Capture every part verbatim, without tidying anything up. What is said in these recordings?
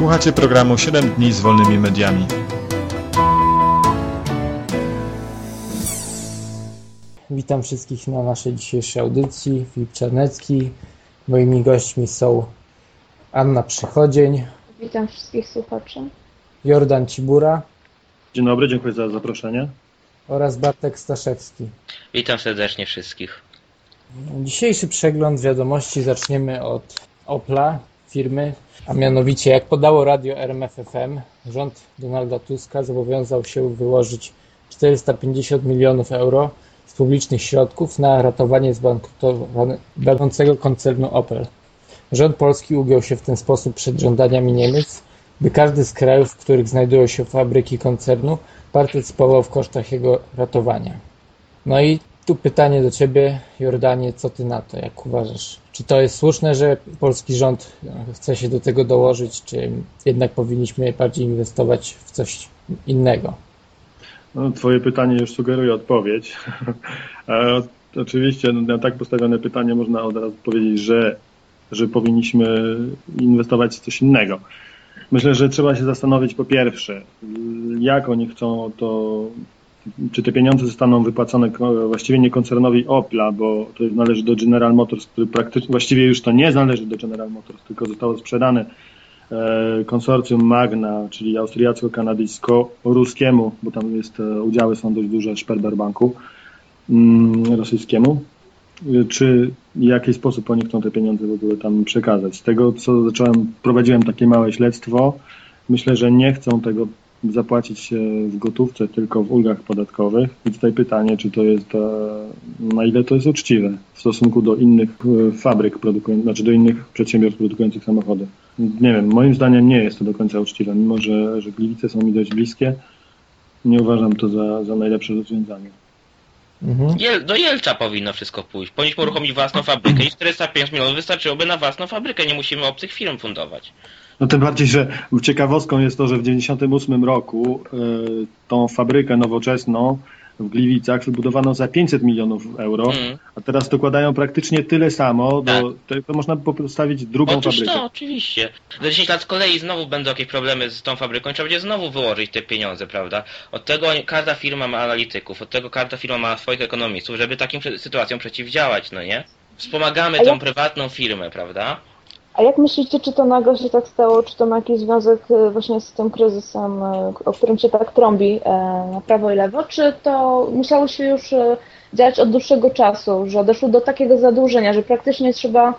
Słuchacie programu siedem dni z wolnymi mediami. Witam wszystkich na naszej dzisiejszej audycji. Filip Czarnecki. Moimi gośćmi są Anna Przychodzień. Witam wszystkich słuchaczy. Jordan Cibura. Dzień dobry, dziękuję za zaproszenie. Oraz Bartek Staszewski. Witam serdecznie wszystkich. Dzisiejszy przegląd wiadomości zaczniemy od Opla, firmy, a mianowicie jak podało radio R M F F M, rząd Donalda Tuska zobowiązał się wyłożyć czterysta pięćdziesiąt milionów euro z publicznych środków na ratowanie zbankrutującego koncernu Opel. Rząd polski ugiął się w ten sposób przed żądaniami Niemiec, by każdy z krajów, w których znajdują się fabryki koncernu, partycypował w kosztach jego ratowania. No i tu pytanie do Ciebie, Jordanie, co Ty na to, jak uważasz? Czy to jest słuszne, że polski rząd chce się do tego dołożyć, czy jednak powinniśmy bardziej inwestować w coś innego? No, twoje pytanie już sugeruje odpowiedź. E, oczywiście na tak postawione pytanie można od razu powiedzieć, że, że powinniśmy inwestować w coś innego. Myślę, że trzeba się zastanowić po pierwsze, jak oni chcą to, czy te pieniądze zostaną wypłacone właściwie nie koncernowi Opla, bo to należy do General Motors, który praktycznie, właściwie już to nie należy do General Motors, tylko zostało sprzedane e, konsorcjum Magna, czyli austriacko-kanadyjsko-ruskiemu, bo tam jest, e, udziały są dość duże, Sperber Banku mm, rosyjskiemu. Czy w jaki sposób oni chcą te pieniądze w ogóle tam przekazać. Z tego, co zacząłem, prowadziłem takie małe śledztwo, myślę, że nie chcą tego zapłacić w gotówce, tylko w ulgach podatkowych. I tutaj pytanie, czy to jest, na ile to jest uczciwe w stosunku do innych fabryk produkujących, znaczy do innych przedsiębiorstw produkujących samochody. Nie wiem, moim zdaniem nie jest to do końca uczciwe, mimo że, że Gliwice są mi dość bliskie, nie uważam to za, za najlepsze rozwiązanie. Mhm. Jel, do Jelcza powinno wszystko pójść. Powinniśmy uruchomić własną fabrykę i czterysta pięć milionów wystarczyłoby na własną fabrykę. Nie musimy obcych firm fundować. No tym bardziej, że ciekawostką jest to, że w dziewięćdziesiątym ósmym roku y, tą fabrykę nowoczesną w Gliwicach wybudowano za pięćset milionów euro, mm. a teraz dokładają praktycznie tyle samo, tak. do, to, to można by postawić drugą Otóż fabrykę. To, oczywiście. Za dziesięć lat z kolei znowu będą jakieś problemy z tą fabryką i trzeba będzie znowu wyłożyć te pieniądze, prawda? Od tego każda firma ma analityków, od tego każda firma ma swoich ekonomistów, żeby takim sytuacjom przeciwdziałać, no nie? Wspomagamy A tę jak... prywatną firmę, prawda? A jak myślicie, czy to nagle się tak stało, czy to ma jakiś związek właśnie z tym kryzysem, o którym się tak trąbi na prawo i lewo, czy to musiało się już dziać od dłuższego czasu, że doszło do takiego zadłużenia, że praktycznie trzeba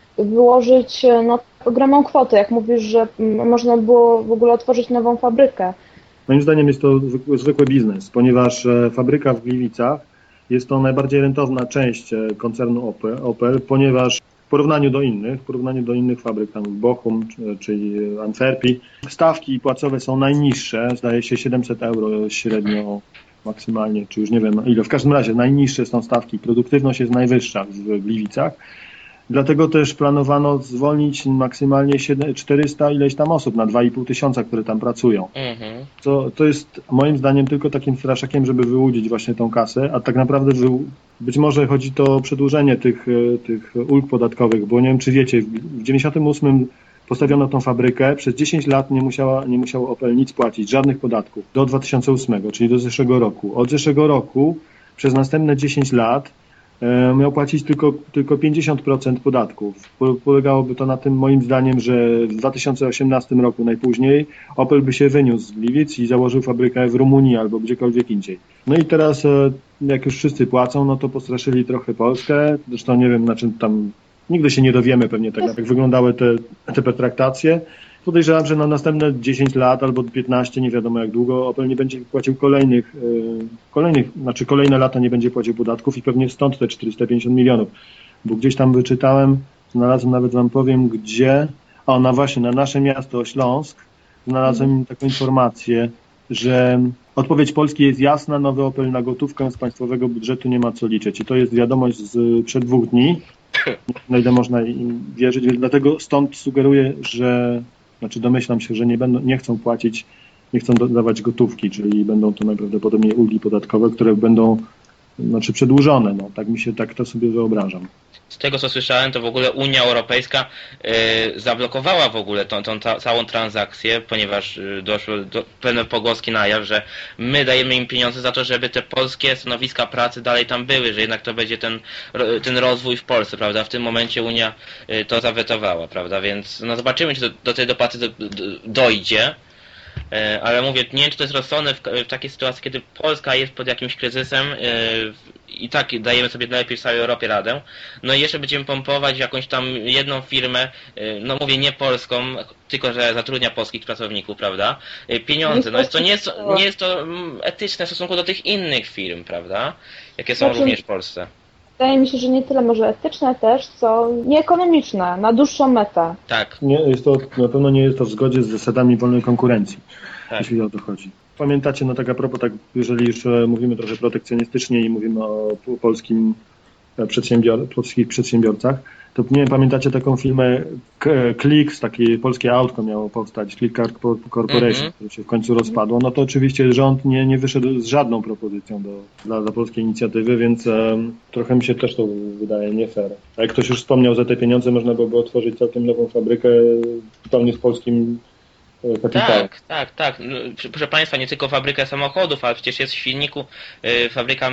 wyłożyć no, ogromną kwotę, jak mówisz, że można było w ogóle otworzyć nową fabrykę? Moim zdaniem jest to zwykły biznes, ponieważ fabryka w Gliwicach jest to najbardziej rentowna część koncernu Opel, Opel ponieważ w porównaniu do innych, w porównaniu do innych fabryk, tam Bochum, czyli Antwerpii, stawki płacowe są najniższe, zdaje się siedemset euro średnio, maksymalnie, czy już nie wiem ile. W każdym razie najniższe są stawki, produktywność jest najwyższa w Gliwicach. Dlatego też planowano zwolnić maksymalnie czterysta ileś tam osób na dwa i pół tysiąca, które tam pracują. Mhm. To, to jest moim zdaniem tylko takim straszakiem, żeby wyłudzić właśnie tą kasę, a tak naprawdę wy, być może chodzi to o przedłużenie tych, tych ulg podatkowych, bo nie wiem czy wiecie, w dziewięćdziesiątym ósmym postawiono tą fabrykę, przez dziesięć lat nie, musiała, nie musiał Opel nic płacić, żadnych podatków, do dwa tysiące ósmego, czyli do zeszłego roku. Od zeszłego roku przez następne dziesięć lat miał płacić tylko, tylko pięćdziesiąt procent podatków. Polegałoby to na tym, moim zdaniem, że w dwa tysiące osiemnastym roku najpóźniej Opel by się wyniósł z Gliwic i założył fabrykę w Rumunii albo gdziekolwiek indziej. No i teraz, jak już wszyscy płacą, no to postraszyli trochę Polskę. Zresztą nie wiem, na czym tam, nigdy się nie dowiemy pewnie tak, jak wyglądały te, te pertraktacje. Podejrzewam, że na następne dziesięć lat albo piętnaście, nie wiadomo jak długo, Opel nie będzie płacił kolejnych, yy, kolejnych, znaczy kolejne lata nie będzie płacił podatków i pewnie stąd te czterysta pięćdziesiąt milionów. Bo gdzieś tam wyczytałem, znalazłem, nawet wam powiem gdzie, o na właśnie, na nasze miasto Śląsk, znalazłem mm. taką informację, że odpowiedź Polski jest jasna, nowy Opel na gotówkę z państwowego budżetu nie ma co liczyć. I to jest wiadomość z przed dwóch dni, na ile można im wierzyć, więc dlatego stąd sugeruję, że Znaczy domyślam się, że nie będą, nie chcą płacić, nie chcą dawać gotówki, czyli będą to najprawdopodobniej ulgi podatkowe, które będą znaczy przedłużone, no, tak mi się, tak to sobie wyobrażam. Z tego co słyszałem, to w ogóle Unia Europejska y, zablokowała w ogóle tą, tą ta, całą transakcję, ponieważ y, doszły do, pewne pogłoski na jaw, że my dajemy im pieniądze za to, żeby te polskie stanowiska pracy dalej tam były, że jednak to będzie ten, ten rozwój w Polsce, prawda? W tym momencie Unia y, to zawetowała, prawda? Więc no zobaczymy, czy do, do tej dopłaty do, do, dojdzie. Ale mówię, nie wiem, czy to jest rozsądne w, w takiej sytuacji, kiedy Polska jest pod jakimś kryzysem yy, i tak dajemy sobie najlepiej w całej Europie radę. No i jeszcze będziemy pompować jakąś tam jedną firmę, yy, no mówię nie polską, tylko że zatrudnia polskich pracowników, prawda? Yy, pieniądze, no jest to nie jest, nie jest to etyczne w stosunku do tych innych firm, prawda? Jakie są Znaczy, również w Polsce. Wydaje mi się, że nie tyle może etyczne też, co nieekonomiczne, na dłuższą metę. Tak. Nie, jest to, na pewno nie jest to w zgodzie z zasadami wolnej konkurencji, Tak. jeśli o to chodzi. Pamiętacie, no tak a propos, tak, jeżeli już mówimy trochę protekcjonistycznie i mówimy o polskim przedsiębior- polskich przedsiębiorcach, to nie wiem, pamiętacie taką firmę Click, takie polskie autko miało powstać, Click Car Corporation, mm-hmm. które się w końcu rozpadło, no to oczywiście rząd nie, nie wyszedł z żadną propozycją do, dla, dla polskiej inicjatywy, więc um, trochę mi się też to wydaje nie fair. A jak ktoś już wspomniał, za te pieniądze można byłoby otworzyć całkiem nową fabrykę zupełnie z polskim kapitałem. Tak, tak, tak. Proszę Państwa, nie tylko fabryka samochodów, ale przecież jest w silniku y, fabryka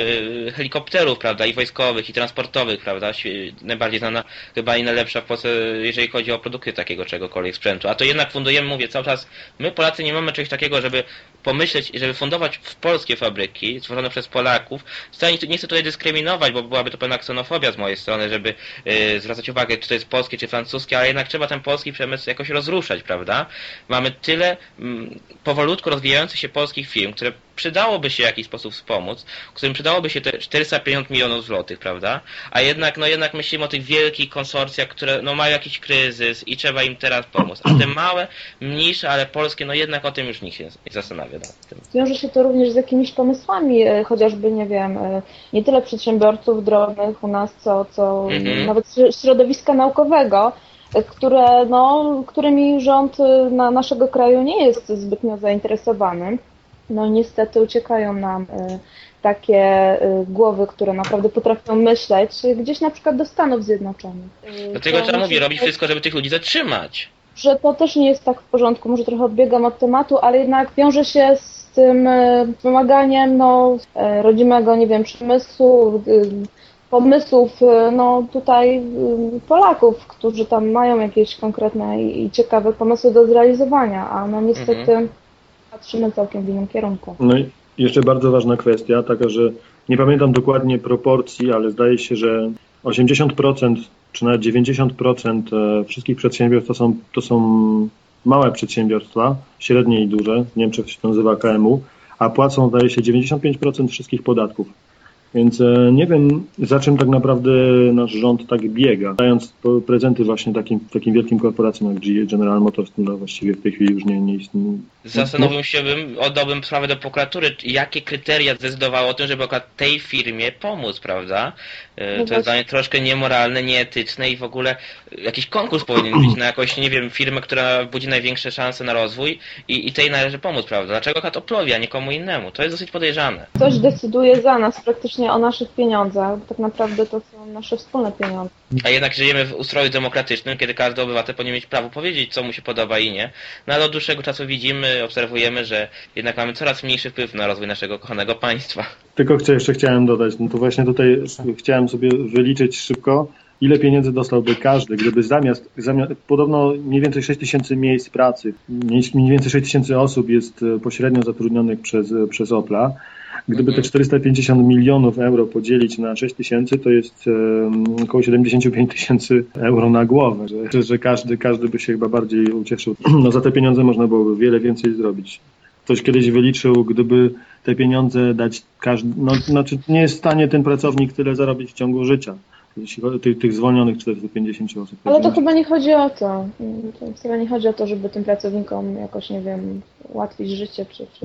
y, helikopterów, prawda, i wojskowych, i transportowych, prawda, najbardziej znana chyba i najlepsza w Polsce, jeżeli chodzi o produkty takiego czegokolwiek sprzętu. A to jednak fundujemy, mówię, cały czas, my Polacy nie mamy czegoś takiego, żeby pomyśleć, żeby fundować w polskie fabryki, stworzone przez Polaków. Wcale nie chcę tutaj dyskryminować, bo byłaby to pewna ksenofobia z mojej strony, żeby y, zwracać uwagę, czy to jest polskie, czy francuskie, ale jednak trzeba ten polski przemysł jakoś rozruszać, prawda? Mamy tyle mm, powolutku rozwijających się polskich firm, które przydałoby się w jakiś sposób wspomóc, którym przydałoby się te czterysta pięćdziesiąt milionów złotych, prawda? A jednak, no jednak myślimy o tych wielkich konsorcjach, które no mają jakiś kryzys i trzeba im teraz pomóc. A te małe, mniejsze, ale polskie, no jednak o tym już nikt się nie zastanawia nad tym. Wiąże się to również z jakimiś pomysłami, chociażby, nie wiem, nie tyle przedsiębiorców drobnych u nas, co, co mhm. nawet środowiska naukowego, które, no, którymi rząd na naszego kraju nie jest zbytnio zainteresowany. No niestety uciekają nam y, takie y, głowy, które naprawdę potrafią myśleć, gdzieś na przykład do Stanów Zjednoczonych. Y, Dlatego trzeba mówić, robić wszystko, żeby tych ludzi zatrzymać. Że to też nie jest tak w porządku, może trochę odbiegam od tematu, ale jednak wiąże się z tym y, wymaganiem no, y, rodzimego, nie wiem, przemysłu, y, pomysłów no tutaj Polaków, którzy tam mają jakieś konkretne i ciekawe pomysły do zrealizowania, a no niestety mhm. patrzymy całkiem w innym kierunku. No i jeszcze bardzo ważna kwestia, taka, że nie pamiętam dokładnie proporcji, ale zdaje się, że osiemdziesiąt procent czy nawet dziewięćdziesiąt procent wszystkich przedsiębiorstw to są, to są małe przedsiębiorstwa, średnie i duże, w Niemczech się to nazywa K M U, a płacą, zdaje się, dziewięćdziesiąt pięć procent wszystkich podatków. Więc nie wiem, za czym tak naprawdę nasz rząd tak biega, dając prezenty właśnie takim, takim wielkim korporacjom jak General Motors, no właściwie w tej chwili już nie, nie istnieje. Zastanowił się bym, oddałbym sprawę do prokuratury, jakie kryteria zdecydowały o tym, żeby akurat tej firmie pomóc, prawda? No to jest dla mnie troszkę niemoralne, nieetyczne i w ogóle jakiś konkurs powinien być na jakąś, nie wiem, firmę, która budzi największe szanse na rozwój i, i tej należy pomóc, prawda? Dlaczego akurat Oplowi, a nie komu innemu? To jest dosyć podejrzane. Ktoś decyduje za nas praktycznie o naszych pieniądzach. Tak naprawdę to są nasze wspólne pieniądze. A jednak żyjemy w ustroju demokratycznym, kiedy każdy obywatel powinien mieć prawo powiedzieć, co mu się podoba i nie. No ale od dłuższego czasu widzimy, obserwujemy, że jednak mamy coraz mniejszy wpływ na rozwój naszego kochanego państwa. Tylko chcę, jeszcze chciałem dodać, no to właśnie tutaj chciałem sobie wyliczyć szybko, ile pieniędzy dostałby każdy, gdyby zamiast, zamiast podobno mniej więcej sześć tysięcy miejsc pracy, mniej więcej sześć tysięcy osób jest pośrednio zatrudnionych przez, przez Opla. Gdyby te czterysta pięćdziesiąt milionów euro podzielić na sześć tysięcy, to jest um, około siedemdziesiąt pięć tysięcy euro na głowę, że, że każdy, każdy by się chyba bardziej ucieszył. No za te pieniądze można byłoby wiele więcej zrobić. Ktoś kiedyś wyliczył, gdyby te pieniądze dać każdy, no znaczy nie jest w stanie ten pracownik tyle zarobić w ciągu życia. Tych, tych zwolnionych czterysta pięćdziesiąt osób. Ale to chyba nie chodzi o to. To chyba nie chodzi o to, żeby tym pracownikom jakoś, nie wiem, ułatwić życie, czy, czy...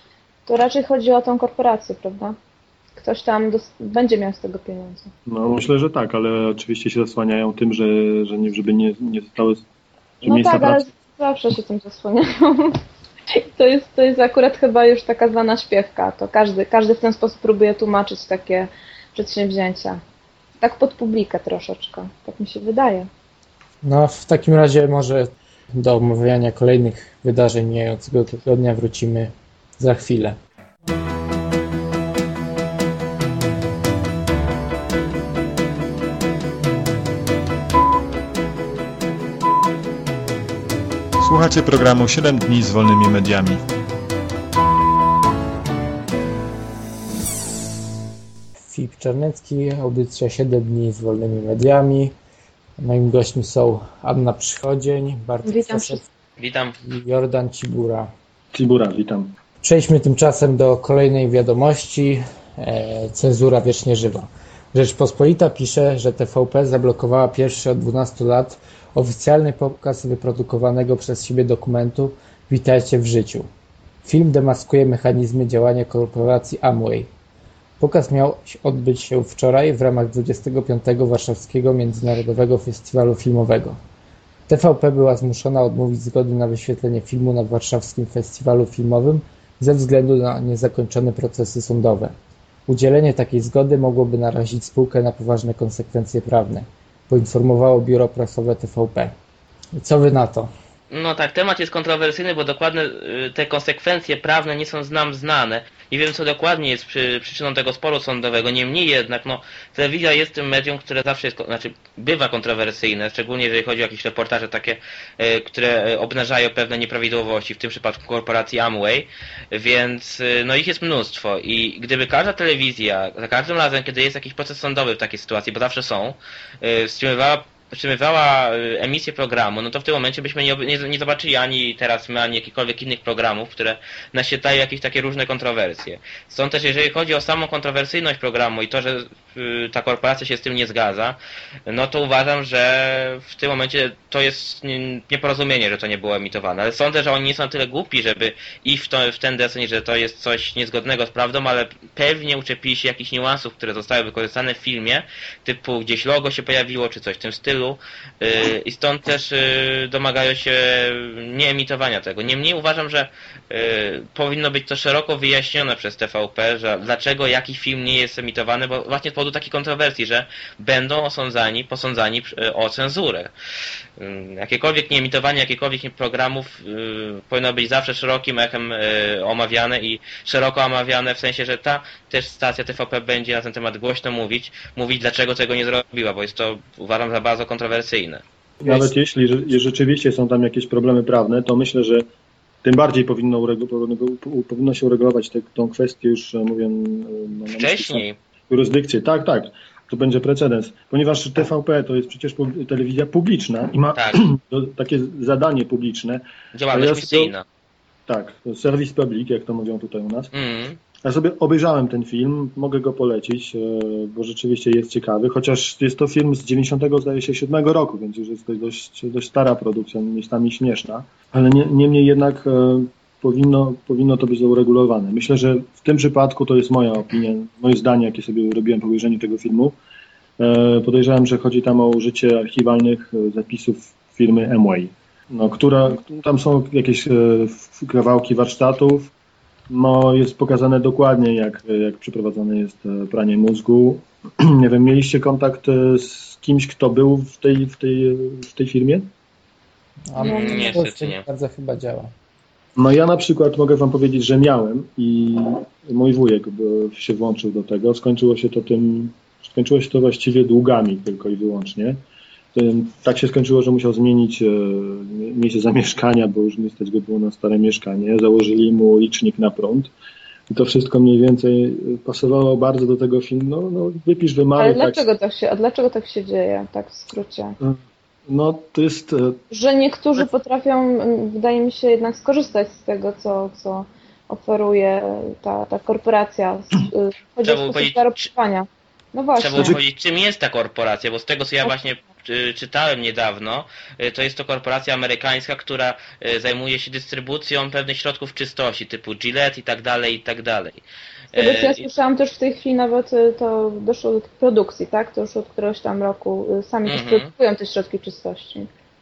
To raczej chodzi o tą korporację, prawda? Ktoś tam dos- będzie miał z tego pieniądze. No myślę, że tak, ale oczywiście się zasłaniają tym, że, że nie, żeby nie, nie zostały że no miejsca tak, pracy. ale zawsze się tym zasłaniają. To jest, to jest akurat chyba już taka znana śpiewka. To każdy, każdy w ten sposób próbuje tłumaczyć takie przedsięwzięcia. Tak pod publikę troszeczkę, tak mi się wydaje. No w takim razie może do omawiania kolejnych wydarzeń mijającego tygodnia wrócimy za chwilę. Słuchacie programu siedem dni z wolnymi mediami. Filip Czarnecki, audycja siedem dni z wolnymi mediami. Moim gośćmi są Anna Przychodzień, Bartek Witam Staszewski Witam. i Jordan Cibura. Cibura, witam. Przejdźmy tymczasem do kolejnej wiadomości. E, cenzura wiecznie żywa. Rzeczpospolita pisze, że T V P zablokowała pierwszy od dwunastu lat oficjalny pokaz wyprodukowanego przez siebie dokumentu Witajcie w życiu. Film demaskuje mechanizmy działania korporacji Amway. Pokaz miał odbyć się wczoraj w ramach dwudziestego piątego Warszawskiego Międzynarodowego Festiwalu Filmowego. T V P była zmuszona odmówić zgody na wyświetlenie filmu na Warszawskim Festiwalu Filmowym ze względu na niezakończone procesy sądowe. Udzielenie takiej zgody mogłoby narazić spółkę na poważne konsekwencje prawne, poinformowało biuro prasowe T V P. Co wy na to? No tak, temat jest kontrowersyjny, bo dokładne y, te konsekwencje prawne nie są nam znane. Nie wiem, co dokładnie jest przy, przyczyną tego sporu sądowego. Niemniej jednak, no, telewizja jest tym medium, które zawsze jest, znaczy bywa kontrowersyjne, szczególnie jeżeli chodzi o jakieś reportaże takie, y, które y, obnażają pewne nieprawidłowości, w tym przypadku korporacji Amway, więc y, no ich jest mnóstwo i gdyby każda telewizja, za każdym razem, kiedy jest jakiś proces sądowy w takiej sytuacji, bo zawsze są, y, wstrzymywała wstrzymywała emisję programu, no to w tym momencie byśmy nie, nie, nie zobaczyli ani teraz my, ani jakichkolwiek innych programów, które naświetlają jakieś takie różne kontrowersje. Stąd też, jeżeli chodzi o samą kontrowersyjność programu i to, że y, ta korporacja się z tym nie zgadza, no to uważam, że w tym momencie to jest nie, nieporozumienie, że to nie było emitowane. Ale sądzę, że oni nie są na tyle głupi, żeby iść w, to, w ten deseń, że to jest coś niezgodnego z prawdą, ale pewnie uczepili się jakichś niuansów, które zostały wykorzystane w filmie, typu gdzieś logo się pojawiło, czy coś w tym stylu. I stąd też domagają się nieemitowania tego. Niemniej uważam, że powinno być to szeroko wyjaśnione przez T V P, że dlaczego jaki film nie jest emitowany, bo właśnie z powodu takiej kontrowersji, że będą osądzani, posądzani o cenzurę. Jakiekolwiek nieemitowanie jakichkolwiek programów powinno być zawsze szerokim echem omawiane i szeroko omawiane w sensie, że ta też stacja T V P będzie na ten temat głośno mówić, mówić dlaczego tego nie zrobiła, bo jest to uważam za bardzo kontrowersyjne. Nawet jeśli że, rzeczywiście są tam jakieś problemy prawne, to myślę, że tym bardziej powinno, uregu- powinno się uregulować tę kwestię już, mówię, no, wcześniej. Jurysdykcję. Tak, tak. To będzie precedens. Ponieważ T V P to jest przecież pub- telewizja publiczna i ma Tak. to, takie zadanie publiczne. Działalność ja misyjna. Tak, service public, jak to mówią tutaj u nas. Mm. Ja sobie obejrzałem ten film, mogę go polecić, bo rzeczywiście jest ciekawy, chociaż jest to film z dziewięćdziesiątego, zdaje się, siódmego roku, więc już jest to dość, dość stara produkcja, miejscami śmieszna, ale nie, niemniej jednak powinno, powinno to być uregulowane. Myślę, że w tym przypadku to jest moja opinia, moje zdanie, jakie sobie robiłem po obejrzeniu tego filmu. Podejrzewam, że chodzi tam o użycie archiwalnych zapisów firmy Amway, no, która, tam są jakieś kawałki warsztatów. No, jest pokazane dokładnie, jak, jak przeprowadzane jest pranie mózgu. Nie wiem, mieliście kontakt z kimś, kto był w tej, w tej, w tej firmie? A No, no, niestety nie. Bardzo chyba działa. No ja na przykład mogę wam powiedzieć, że miałem i mój wujek się włączył do tego. Skończyło się to tym, skończyło się to właściwie długami tylko i wyłącznie. Tak się skończyło, że musiał zmienić e, miejsce zamieszkania, bo już nie stać go było na stare mieszkanie. Założyli mu licznik na prąd. I to wszystko mniej więcej pasowało bardzo do tego filmu. No, no wypisz, wymaluj. Ale dlaczego tak... tak się, a dlaczego tak się dzieje, tak w skrócie? No to jest... E... Że niektórzy potrafią, wydaje mi się, jednak skorzystać z tego, co, co oferuje ta, ta korporacja. Chodzi o sposób zarobkowania. No właśnie. Trzeba powiedzieć, czym jest ta korporacja, bo z tego, co ja właśnie czytałem niedawno, to jest to korporacja amerykańska, która zajmuje się dystrybucją pewnych środków czystości, typu Gillette i tak dalej, i tak dalej. Z tego, co ja słyszałam, też w tej chwili nawet to doszło do produkcji, tak? To już od któregoś tam roku sami też mm-hmm. produkują te środki czystości.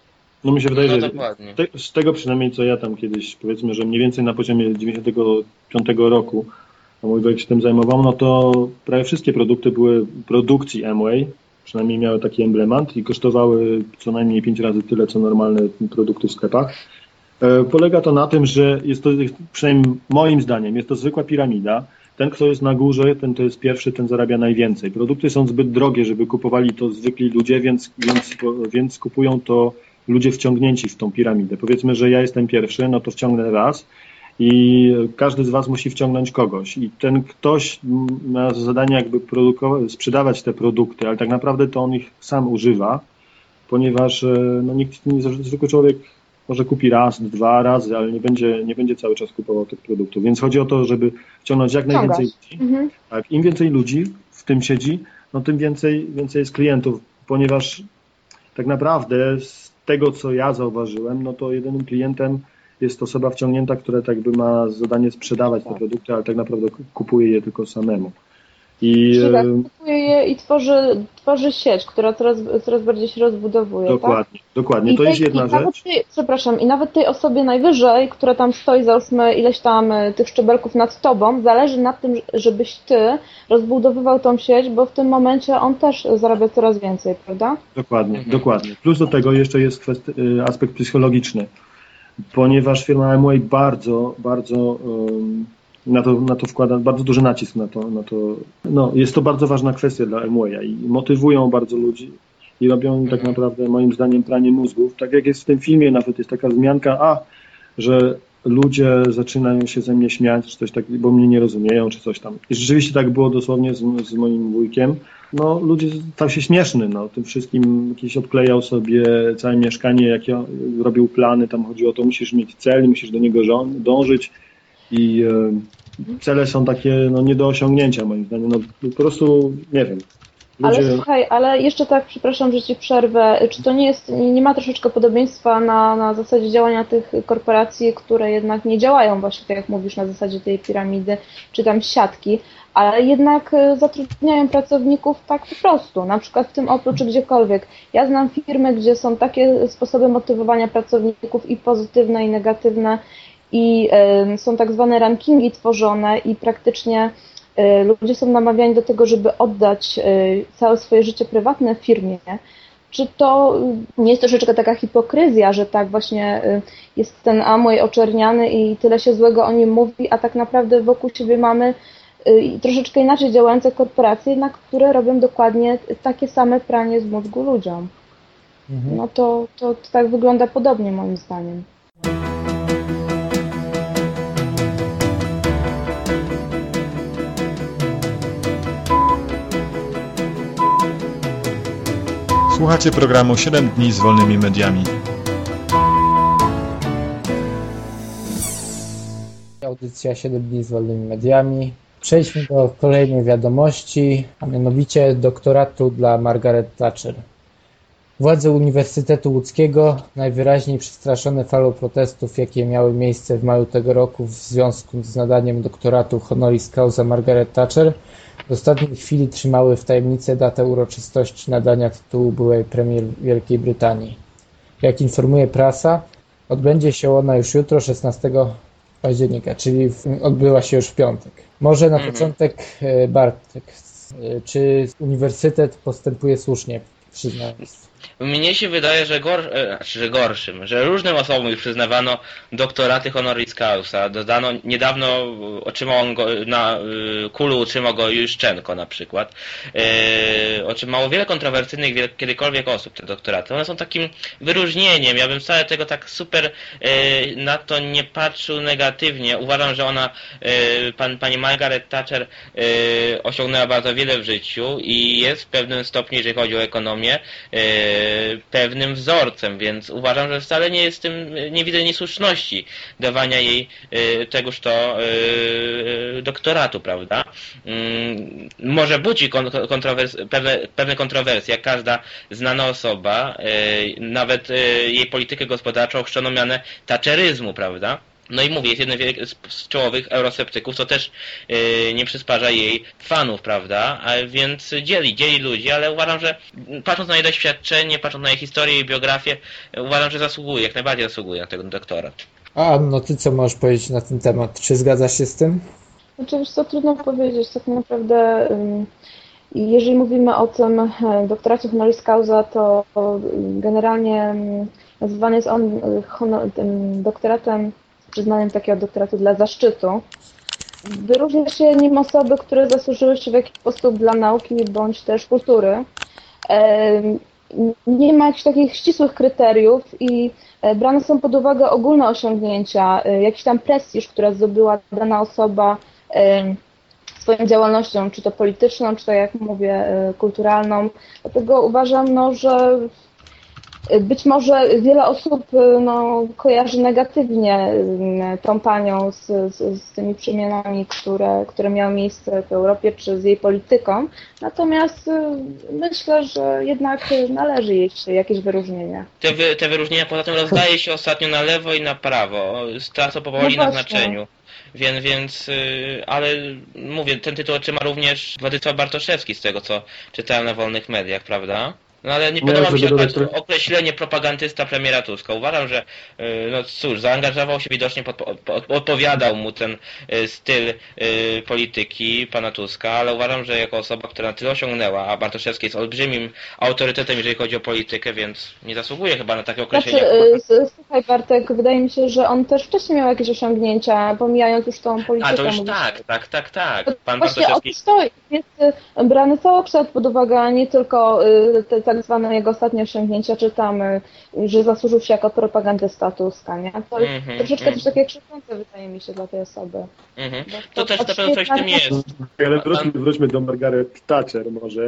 No mi się wydaje, No że dokładnie. te, z tego przynajmniej co ja tam kiedyś, powiedzmy, że mniej więcej na poziomie dziewięćdziesiątego piątego roku, a mój wujek się tym zajmował, no to prawie wszystkie produkty były produkcji Amway, przynajmniej miały taki emblemat i kosztowały co najmniej pięć razy tyle, co normalne produkty w sklepach. E, polega to na tym, że jest to, przynajmniej moim zdaniem, jest to zwykła piramida. Ten, kto jest na górze, ten, kto jest pierwszy, ten zarabia najwięcej. Produkty są zbyt drogie, żeby kupowali to zwykli ludzie, więc, więc, więc kupują to ludzie wciągnięci w tą piramidę. Powiedzmy, że ja jestem pierwszy, no to wciągnę raz i każdy z was musi wciągnąć kogoś. I ten ktoś ma za zadanie jakby produkować, sprzedawać te produkty, ale tak naprawdę to on ich sam używa, ponieważ no, nikt, nie, zwykły człowiek może kupi raz, dwa razy, ale nie będzie, nie będzie cały czas kupował tych produktów. Więc chodzi o to, żeby wciągnąć jak najwięcej ludzi. Mhm. Tak, im więcej ludzi w tym siedzi, no tym więcej, więcej jest klientów, ponieważ tak naprawdę z tego, co ja zauważyłem, no to jedynym klientem jest osoba wciągnięta, która tak by ma zadanie sprzedawać te produkty, ale tak naprawdę kupuje je tylko samemu. I Czyli tak, e, kupuje je i tworzy, tworzy sieć, która coraz, coraz bardziej się rozbudowuje, dokładnie, tak? dokładnie. I To tej, jest jedna i nawet rzecz. tej, przepraszam, i nawet tej osobie najwyżej, która tam stoi, załóżmy ileś tam e, tych szczebelków nad tobą, zależy na tym, żebyś ty rozbudowywał tą sieć, bo w tym momencie on też zarabia coraz więcej, prawda? Dokładnie, Mhm. dokładnie. Plus do tego jeszcze jest kwestia, y, aspekt psychologiczny, ponieważ firma Amway bardzo, bardzo um, na to, na to wkłada bardzo duży nacisk na to, na to. No, jest to bardzo ważna kwestia dla Amwaya i motywują bardzo ludzi i robią im tak naprawdę moim zdaniem pranie mózgów. Tak jak jest w tym filmie, nawet jest taka wzmianka, a, że ludzie zaczynają się ze mnie śmiać, czy coś takiego, bo mnie nie rozumieją, czy coś tam. I rzeczywiście tak było dosłownie z, z moim wujkiem. No, ludzie stał się śmieszny, no, tym wszystkim jakiś obklejał sobie całe mieszkanie, jakie robił plany, tam chodziło o to, musisz mieć cel, musisz do niego żą- dążyć i e, cele są takie, no, nie do osiągnięcia moim zdaniem, no, po prostu, nie wiem. Ludzie... Ale słuchaj, ale jeszcze tak, przepraszam, że ci przerwę, czy to nie jest, nie, nie ma troszeczkę podobieństwa na, na zasadzie działania tych korporacji, które jednak nie działają właśnie, tak jak mówisz, na zasadzie tej piramidy, czy tam siatki, ale jednak e, zatrudniają pracowników tak po prostu, na przykład w tym Oplu czy gdziekolwiek. Ja znam firmy, gdzie są takie sposoby motywowania pracowników i pozytywne, i negatywne, i y, są tak zwane rankingi tworzone i praktycznie y, ludzie są namawiani do tego, żeby oddać y, całe swoje życie prywatne firmie. Czy to nie jest troszeczkę taka hipokryzja, że tak właśnie y, jest ten Amway oczerniany i tyle się złego o nim mówi, a tak naprawdę wokół siebie mamy y, troszeczkę inaczej działające korporacje, na które robią dokładnie takie same pranie z mózgu ludziom. Mhm. No to, to, to tak wygląda podobnie moim zdaniem. Słuchacie programu siedem dni z wolnymi mediami. Audycja siedem dni z wolnymi mediami. Przejdźmy do kolejnej wiadomości, a mianowicie doktoratu dla Margaret Thatcher. Władze Uniwersytetu Łódzkiego, najwyraźniej przestraszone falą protestów, jakie miały miejsce w maju tego roku w związku z nadaniem doktoratu honoris causa Margaret Thatcher, w ostatniej chwili trzymały w tajemnicy datę uroczystości nadania tytułu byłej premier Wielkiej Brytanii. Jak informuje prasa, odbędzie się ona już jutro, szesnastego października, czyli w, odbyła się już w piątek. Może na Mhm. początek e, Bartek, e, czy uniwersytet postępuje słusznie, przyznając? Mnie się wydaje, że, gor, e, znaczy, że gorszym, że różnym osobom już przyznawano doktoraty honoris causa. Dodano, niedawno otrzymał on go, na y, Kulu otrzymał go Juszczenko na przykład. E, otrzymało wiele kontrowersyjnych wiele, kiedykolwiek osób te doktoraty. One są takim wyróżnieniem. Ja bym wcale tego tak super e, na to nie patrzył negatywnie. Uważam, że ona, e, pan, pani Margaret Thatcher e, osiągnęła bardzo wiele w życiu i jest w pewnym stopniu, jeżeli chodzi o ekonomię, e, pewnym wzorcem, więc uważam, że wcale nie jest tym, nie widzę niesłuszności dawania jej y, tegoż to y, doktoratu, prawda? Y, może budzi kon, kontrowers, pewne, pewne kontrowersje, jak każda znana osoba, y, nawet y, jej politykę gospodarczą chrzczono mianę thatcheryzmu, prawda? No i mówię, jest jeden z, z czołowych eurosceptyków, co też yy, nie przysparza jej fanów, prawda? A więc dzieli, dzieli ludzi, ale uważam, że patrząc na jej doświadczenie, patrząc na jej historię i biografię, uważam, że zasługuje, jak najbardziej zasługuje na tego doktorat. A no ty co możesz powiedzieć na ten temat? Czy zgadzasz się z tym? Znaczy, wiesz co, trudno powiedzieć, tak naprawdę jeżeli mówimy o tym doktoracie honoris causa, to generalnie nazywany jest on tym doktoratem, przyznaniem takiego doktoratu dla zaszczytu. Wyróżnia się nim osoby, które zasłużyły się w jakiś sposób dla nauki bądź też kultury. Nie ma jakichś takich ścisłych kryteriów i brane są pod uwagę ogólne osiągnięcia, jakiś tam prestiż, który zdobyła dana osoba swoją działalnością, czy to polityczną, czy to, jak mówię, kulturalną. Dlatego uważam, no, że być może wiele osób no, kojarzy negatywnie tą panią z, z, z tymi przemianami, które, które miały miejsce w Europie, czy z jej polityką. Natomiast myślę, że jednak należy jej się jakieś wyróżnienia. Te, wy, te wyróżnienia poza tym rozdaje się ostatnio na lewo i na prawo. Stracą powoli No na właśnie. znaczeniu. Więc, więc, ale mówię, ten tytuł otrzyma również Władysław Bartoszewski, z tego co czytałem na wolnych mediach, prawda? No ale nie No, podoba mi się żeby akurat dodać- określenie propagandysta premiera Tuska. Uważam, że no cóż, zaangażował się widocznie, podpo- pod- odpowiadał mu ten y, styl y, polityki pana Tuska, ale uważam, że jako osoba, która na tyle osiągnęła, a Bartoszewski jest olbrzymim autorytetem, jeżeli chodzi o politykę, więc nie zasługuje chyba na takie określenie. Znaczy, y, słuchaj Bartek, wydaje mi się, że on też wcześniej miał jakieś osiągnięcia, pomijając już tą politykę. A to już mówisz. tak, tak, tak, tak. Pan Właśnie Bartoszewski... otóż to jest y, brany całokształt pod uwagę, a nie tylko y, te tak zwane jego ostatnie osiągnięcia, czy tam, y, że zasłużył się jako propagandysta Tuska, nie? To jest Mhm, troszeczkę mhm. też takie krzywdzące, wydaje mi się, dla tej osoby. Mhm. Bo To też na patrzcie pewno coś w tym na- jest. Ale wróćmy, wróćmy do Margaret Thatcher może.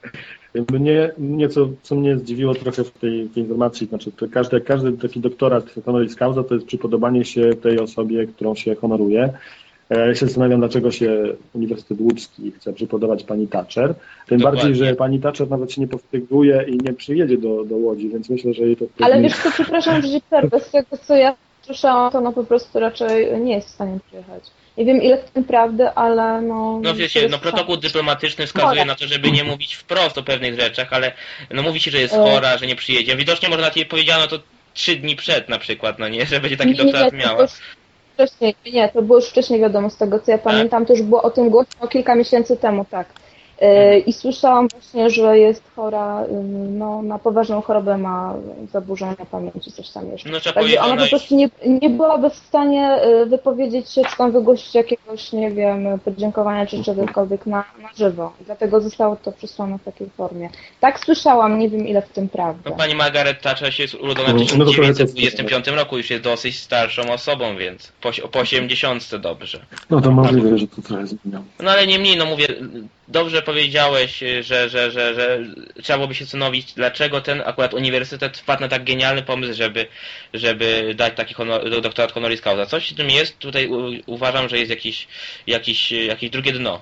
Mnie, mnie co, co mnie zdziwiło trochę w tej, tej informacji, znaczy to każdy, każdy taki doktorat honoris causa to jest przypodobanie się tej osobie, którą się honoruje. Ja się zastanawiam, dlaczego się Uniwersytet Łódzki chce przypodobać pani Thatcher. Tym Dokładnie. bardziej, że pani Thatcher nawet się nie powstrzyguje i nie przyjedzie do, do Łodzi, więc myślę, że jej to... Ale wiesz co, przepraszam, że ci przerwę, z tego co ja słyszałam, to ona po prostu raczej nie jest w stanie przyjechać. Nie wiem ile w tym prawdy, ale no... No wiecie, no protokół dyplomatyczny wskazuje na to, żeby nie mówić wprost o pewnych rzeczach, ale no mówi się, że jest chora, że nie przyjedzie. Widocznie może nawet jej powiedziano to trzy dni przed na przykład, no nie, że będzie taki Nie, nie, doktorat to miała. było już wcześniej, nie, to było już wcześniej wiadomo, z tego co ja pamiętam, to już było o tym głośno kilka miesięcy temu, tak. Yy, I słyszałam właśnie, że jest chora, yy, no, na poważną chorobę, ma zaburzenia pamięci, coś tam jeszcze. No trzeba Także powiedzieć, ona ona po prostu nie, nie byłaby w stanie yy, wypowiedzieć się, czy tam wygłosić jakiegoś, nie wiem, podziękowania, czy czegokolwiek na, na żywo. Dlatego zostało to przysłane w takiej formie. Tak słyszałam, nie wiem ile w tym prawdy. No pani Margaret Thatcher się jest urodzona w No, tysiąc no to trochę dziewięćset to- dwudziestym piątym roku, już jest dosyć starszą osobą, więc po, po osiemdziesiątce dobrze. No to możliwe, że to trochę zmieniało. No ale niemniej, no mówię, dobrze powiedziałeś, że, że, że, że trzeba byłoby się zastanowić, dlaczego ten akurat uniwersytet wpadł na tak genialny pomysł, żeby, żeby dać taki honor, doktorat honoris causa. Coś w tym jest, tutaj u, uważam, że jest jakiś, jakiś, jakieś drugie dno.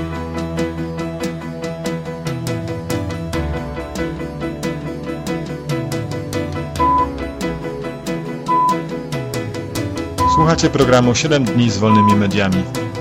Słuchacie programu siedem dni z wolnymi mediami.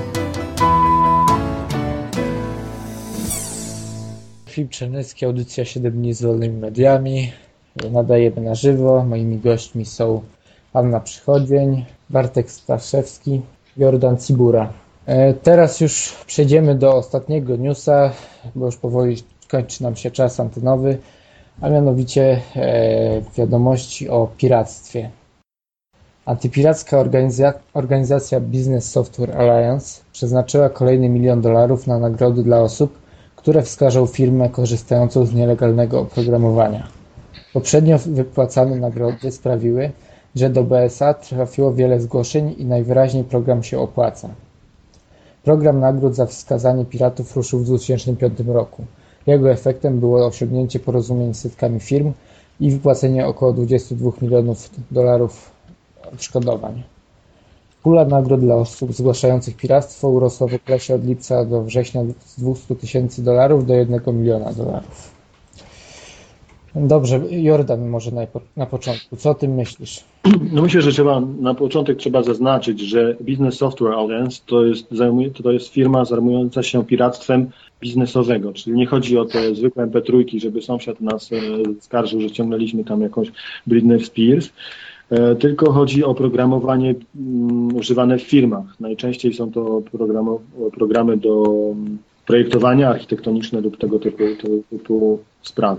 Filip Czernycki, audycja siedem dni z wolnymi mediami. Nadajemy na żywo. Moimi gośćmi są Anna Przychodzień, Bartek Staszewski, Jordan Cibura. E, Teraz już przejdziemy do ostatniego newsa, bo już powoli kończy nam się czas antenowy, a mianowicie e, wiadomości o piractwie. Antypiracka organiza- organizacja Business Software Alliance przeznaczyła kolejny milion dolarów na nagrody dla osób, które wskażą firmę korzystającą z nielegalnego oprogramowania. Poprzednio wypłacane nagrody sprawiły, że do B S A trafiło wiele zgłoszeń i najwyraźniej program się opłaca. Program nagród za wskazanie piratów ruszył w dwa tysiące piątym roku. Jego efektem było osiągnięcie porozumień z setkami firm i wypłacenie około dwadzieścia dwa milionów dolarów odszkodowań. Pula nagród dla osób zgłaszających piractwo urosła w okresie od lipca do września z dwieście tysięcy dolarów do jednego miliona dolarów. Dobrze, Jordan może na, na początku. Co o tym myślisz? No myślę, że trzeba na początek trzeba zaznaczyć, że Business Software Alliance to jest, zajmuje, to jest firma zajmująca się piractwem biznesowego, czyli nie chodzi o te zwykłe em pe trzy, żeby sąsiad nas e, skarżył, że ściągnęliśmy tam jakąś Britney Spears, e, tylko chodzi o programowanie m, używane w firmach. Najczęściej są to programo, programy do projektowania architektoniczne lub tego typu, tego typu sprawy.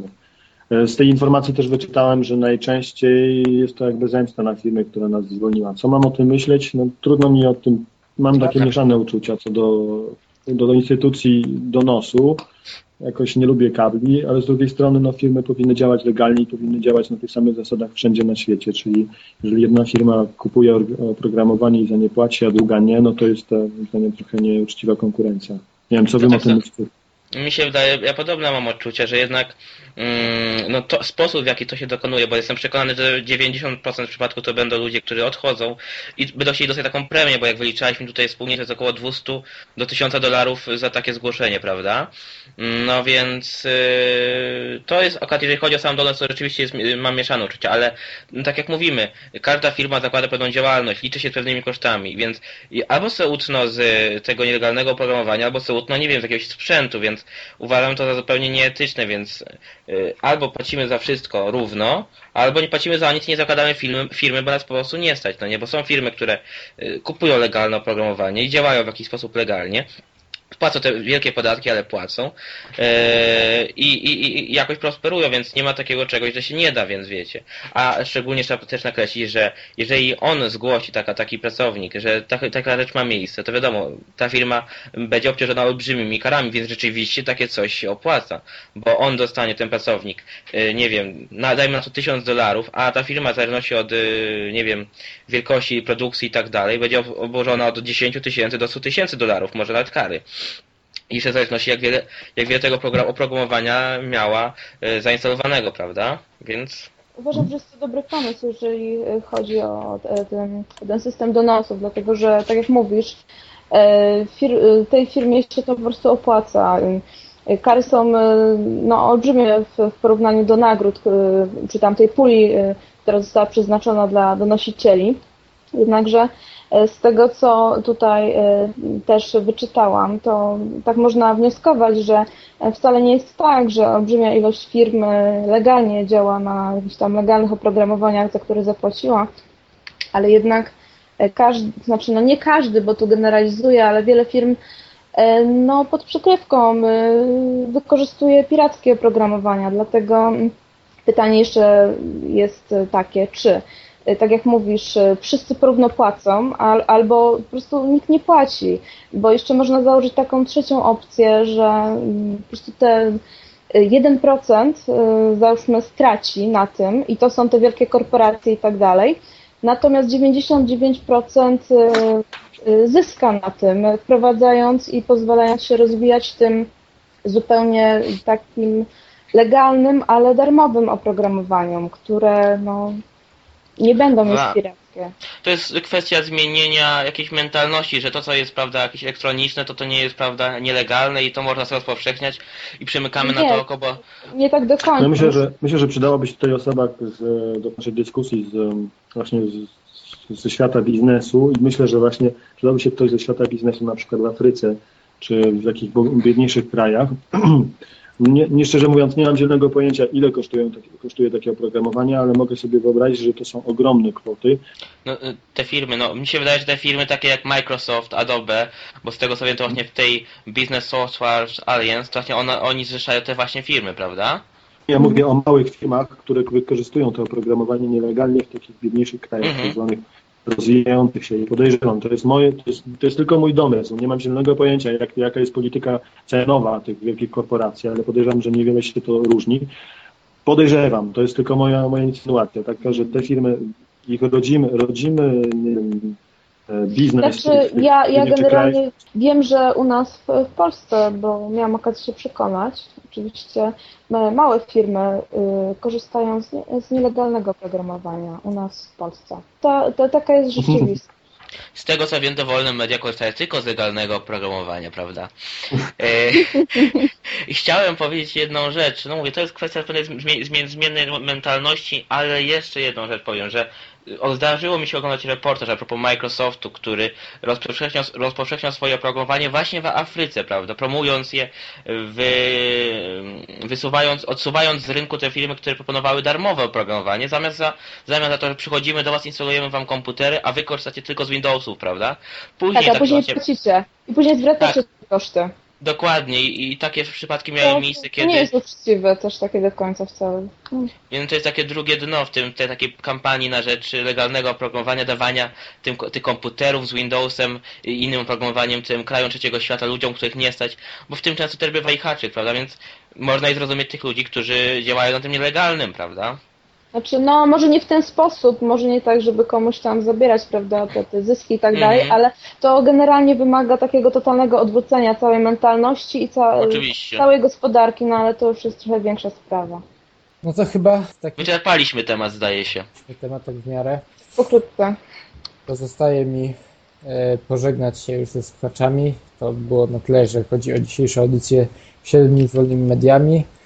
Z tej informacji też wyczytałem, że najczęściej jest to jakby zemsta na firmie, która nas zwolniła. Co mam o tym myśleć? No, trudno mi o tym, mam takie mieszane uczucia co do, do, do instytucji donosu. Jakoś nie lubię kabli, ale z drugiej strony no, firmy powinny działać legalnie i powinny działać na tych samych zasadach wszędzie na świecie. Czyli jeżeli jedna firma kupuje oprogramowanie i za nie płaci, a druga nie, no to jest to moim zdaniem trochę nieuczciwa konkurencja. Nie wiem, co wy o tym myślicie. Mi się wydaje, ja podobne mam odczucie, że jednak mm, no to sposób, w jaki to się dokonuje, bo jestem przekonany, że dziewięćdziesiąt procent w przypadku to będą ludzie, którzy odchodzą i będą chcieli dostać taką premię, bo jak wyliczaliśmy tutaj wspólnie, to jest około dwieście do tysiąca dolarów za takie zgłoszenie, prawda? No więc yy, to jest akurat, jeżeli chodzi o sam donos, to rzeczywiście jest, mam mieszane uczucia, ale no, tak jak mówimy, każda firma zakłada pewną działalność, liczy się z pewnymi kosztami, więc albo se utno z tego nielegalnego oprogramowania, albo se utno, nie wiem, z jakiegoś sprzętu, więc uważam to za zupełnie nieetyczne, więc y, albo płacimy za wszystko równo, albo nie płacimy za nic, nie zakładamy firmy, firmy, bo nas po prostu nie stać, no nie, bo są firmy, które y, kupują legalne oprogramowanie i działają w jakiś sposób legalnie, płacą te wielkie podatki, ale płacą yy, i, i, i jakoś prosperują, więc nie ma takiego czegoś, że się nie da, więc wiecie. A szczególnie trzeba też nakreślić, że jeżeli on zgłosi, taka, taki pracownik, że taka, taka rzecz ma miejsce, to wiadomo, ta firma będzie obciążona olbrzymimi karami, więc rzeczywiście takie coś się opłaca, bo on dostanie, ten pracownik, yy, nie wiem, na, dajmy na to tysiąc dolarów, a ta firma w zależności od, yy, nie wiem, wielkości produkcji i tak dalej, będzie obłożona od dziesięć tysięcy do stu tysięcy dolarów, może nawet kary. I jeszcze w zależności jak wiele, jak wiele tego program, oprogramowania miała y, zainstalowanego, prawda? Więc... Uważam, że jest to dobry pomysł, jeżeli chodzi o ten, ten system donosów, dlatego że, tak jak mówisz, fir tej firmie się to po prostu opłaca. Kary są no, olbrzymie w, w porównaniu do nagród, czy tam tej puli, która została przeznaczona dla donosicieli. Jednakże z tego, co tutaj też wyczytałam, to tak można wnioskować, że wcale nie jest tak, że olbrzymia ilość firm legalnie działa na jakichś tam legalnych oprogramowaniach, za które zapłaciła, ale jednak każdy, znaczy no nie każdy, bo tu generalizuję, ale wiele firm no pod przykrywką wykorzystuje pirackie oprogramowania, dlatego pytanie jeszcze jest takie, czy tak jak mówisz, wszyscy porówno płacą, al, albo po prostu nikt nie płaci, bo jeszcze można założyć taką trzecią opcję, że po prostu te jeden procent załóżmy straci na tym i to są te wielkie korporacje i tak dalej, natomiast dziewięćdziesiąt dziewięć procent zyska na tym, wprowadzając i pozwalając się rozwijać tym zupełnie takim legalnym, ale darmowym oprogramowaniom, które no nie będą już pirackie. To jest kwestia zmienienia jakiejś mentalności, że to, co jest, prawda, jakieś elektroniczne, to to nie jest, prawda, nielegalne i to można sobie rozpowszechniać i przymykamy nie, na to oko, bo... Nie tak do końca. No myślę, że, myślę, że przydałaby się tutaj osoba z, do naszej dyskusji z, właśnie z, ze świata biznesu i myślę, że właśnie przydałby się ktoś ze świata biznesu na przykład w Afryce czy w jakichś biedniejszych krajach. Nie, nie szczerze mówiąc, nie mam zielonego pojęcia, ile kosztują, kosztuje takie oprogramowanie, ale mogę sobie wyobrazić, że to są ogromne kwoty. No, te firmy, no mi się wydaje, że te firmy takie jak Microsoft, Adobe, bo z tego co wiem, to właśnie w tej Business Software Alliance, to właśnie ona, oni zrzeszają te właśnie firmy, prawda? Ja mówię o małych firmach, które wykorzystują to oprogramowanie nielegalnie w takich biedniejszych krajach, mm-hmm. tak zwanych rozwijających się i podejrzewam, to jest moje, to jest, to jest tylko mój domysł, nie mam zielonego pojęcia, jak, jaka jest polityka cenowa tych wielkich korporacji, ale podejrzewam, że niewiele się to różni. Podejrzewam, to jest tylko moja, moja insynuacja, taka, że te firmy, ich rodzimy, rodzimy nie wiem, biznes. Znaczy, tych, ja, ja generalnie krajach. Wiem, że u nas w, w Polsce, bo miałam okazję się przekonać, oczywiście małe firmy y, korzystają z, z nielegalnego oprogramowania u nas w Polsce. To, to taka jest rzeczywistość. Z tego co wiem, dowolne media korzystają tylko z legalnego oprogramowania, prawda? E, I chciałem powiedzieć jedną rzecz. No mówię, to jest kwestia pewnej zmie- zmie- zmiennej mentalności, ale jeszcze jedną rzecz powiem, że o, zdarzyło mi się oglądać reportaż a propos Microsoftu, który rozpowszechniał, rozpowszechniał swoje oprogramowanie właśnie w Afryce, prawda? Promując je, wy, wysuwając, odsuwając z rynku te firmy, które proponowały darmowe oprogramowanie, zamiast za, zamiast za to, że przychodzimy do was, instalujemy wam komputery, a wy korzystacie tylko z Windowsów, prawda? Później Tak, a tak później właśnie, płacicie. I później zwracacie te koszty. dokładnie i, i takie przypadki miały To, miejsce, to kiedy... nie jest uczciwe też takie do końca wcale. Mm. Więc to jest takie drugie dno w tym, tej takiej kampanii na rzecz legalnego oprogramowania, dawania tym, tych komputerów z Windowsem i innym oprogramowaniem tym krajom trzeciego świata, ludziom, których nie stać, bo w tym często też bywa i haczyk, prawda, więc można i zrozumieć tych ludzi, którzy działają na tym nielegalnym, prawda? Znaczy, no może nie w ten sposób, może nie tak, żeby komuś tam zabierać, prawda, te, te zyski i tak Mhm. dalej, ale to generalnie wymaga takiego totalnego odwrócenia całej mentalności i ca Oczywiście. całej gospodarki, no ale to już jest trochę większa sprawa. No to chyba w takich Wyczerpaliśmy temat, zdaje się. tematach w miarę Pokrótce. pozostaje mi e, pożegnać się już ze słuchaczami. To było na tyle, że chodzi o dzisiejszą audycję siedem dni z wolnymi mediami.